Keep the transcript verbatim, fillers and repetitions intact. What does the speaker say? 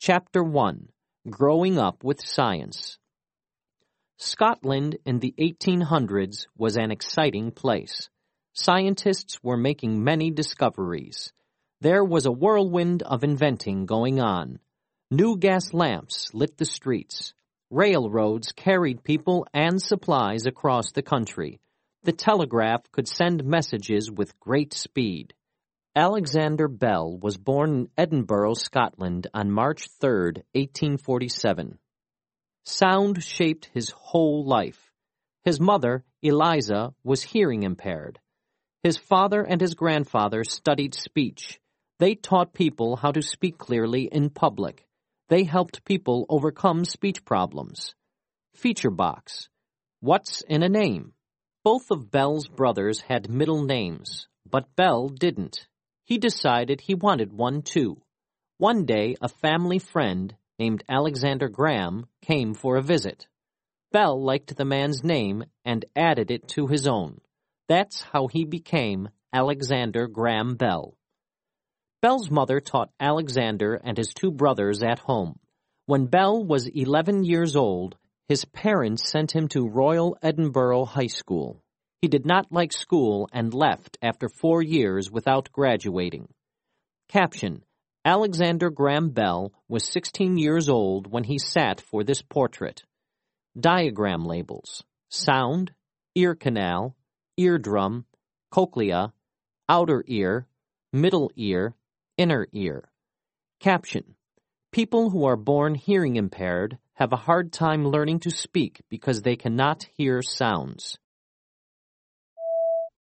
Chapter one. Growing Up with Science. Scotland in the eighteen hundreds was an exciting place. Scientists were making many discoveries. There was a whirlwind of inventing going on. New gas lamps lit the streets. Railroads carried people and supplies across the country. The telegraph could send messages with great speed. Alexander Bell was born in Edinburgh, Scotland, on March third, eighteen forty-seven. Sound shaped his whole life. His mother, Eliza, was hearing impaired. His father and his grandfather studied speech. They taught people how to speak clearly in public. They helped people overcome speech problems. Feature box. What's in a name? Both of Bell's brothers had middle names, but Bell didn't. He decided he wanted one too. One day, a family friend named Alexander Graham came for a visit. Bell liked the man's name and added it to his own. That's how he became Alexander Graham Bell. Bell's mother taught Alexander and his two brothers at home. When Bell was eleven years old, his parents sent him to Royal Edinburgh High School. He did not like school and left after four years without graduating. Caption: Alexander Graham Bell was sixteen years old when he sat for this portrait. Diagram labels: sound, ear canal, eardrum, cochlea, outer ear, middle ear, inner ear. Caption: people who are born hearing impaired have a hard time learning to speak because they cannot hear sounds.